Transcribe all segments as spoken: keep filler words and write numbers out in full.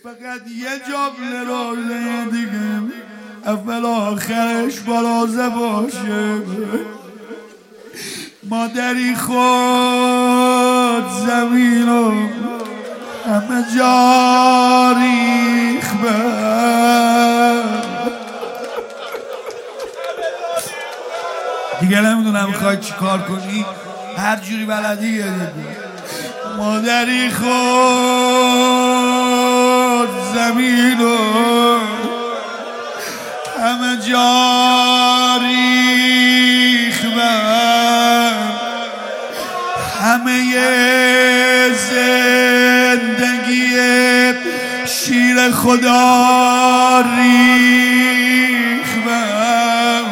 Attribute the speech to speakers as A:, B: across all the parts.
A: فقط یه جمله روزه دیگه اول آخرش برازه باشه. مادری خود زمین و همه جا ریخ بر. دیگه نمیدونم میخوای چی کار کنی، هر جوری بلدی گریه کن. مادری خود زمین و همه جا ریخ بر. همه زندگی شیر خدا ریخ بر.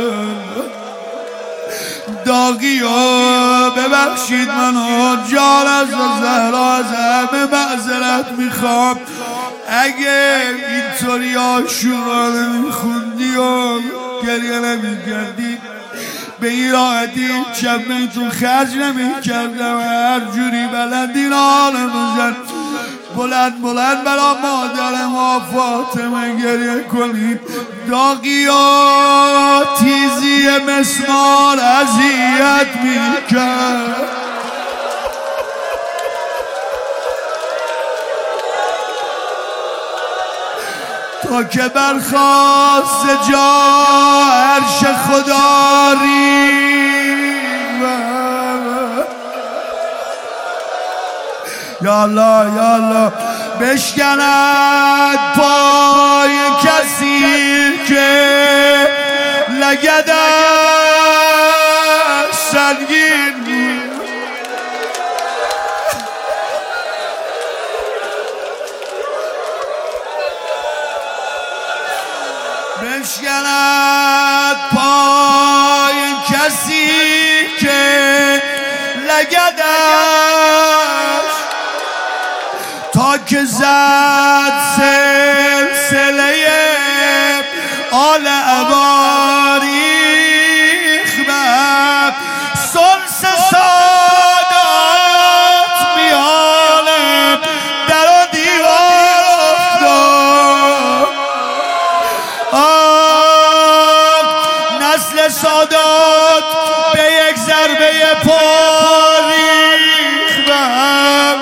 A: داغی ها ببخشید منو جان از زهرا از همه معذرت میخوام. اگه اینطوری آشورانه میخوندی و گریه نمیکردی به این راحتی چپنتون خرج نمیکردم. هر جوری بلندی ناله بزن بلند بلند برا مادر ما فاطمه گریه کنید. داغی و تیزی مسمار اذیت میکرد. تا که برخواست جا عرش خدا ریخت. یا الله یا الله بشکند پای کسی که لگدش سنگین بود. بشکند پای کسی که لگدش تا که زد سلسله آل اباریخ بر. سلس سادات میان در و دیوار افتاد. آه نسل سادات به یک ضربه پا ریخت بر.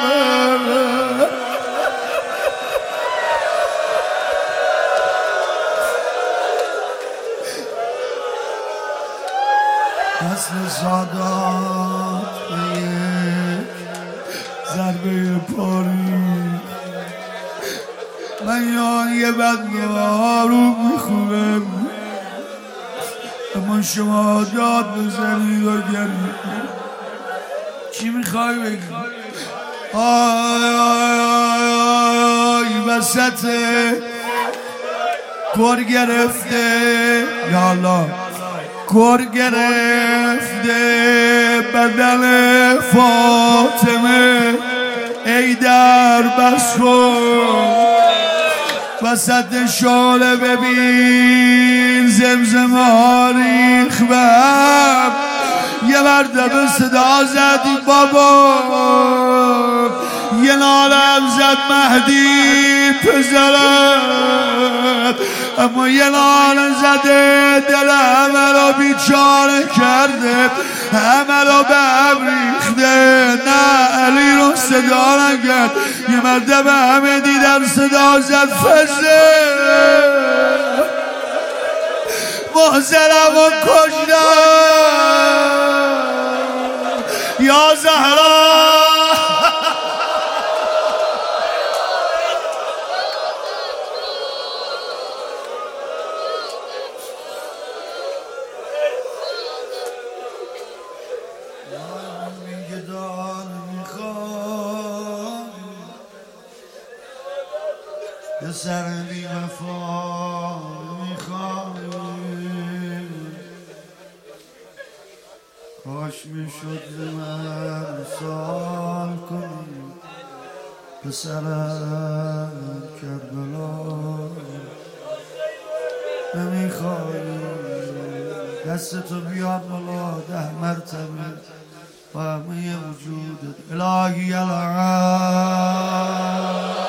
A: نسل سادات به یک ضربه پا ریخت. من یه بنده آروم میخونم اما شما داد بزنید و گرید. چی میخوای بگی؟ آی آی آی آی وسط گر گرفته یا الله گر گرفته بدن فاطمه ای در بس کن. وسط شعله ببین زمزمه ها ریخ بر. یه مرتبه صدا زدی بابا یه نالم زد مهدی پسرم اما یه نالم زده دل همه را بیچاره کرده همه را به هم ریخته. نه علی رو صدا نکرد یه مرتبه همه دیدن صدا زد فزه محضرم و کشدم یا زهرا. یه سر بی وفا میخوای کاش میشد ز من سال کنی پسرم کربلا. نمیخوای دستتو بیاد بالا ده مرتبه با همه وجودت الهی الان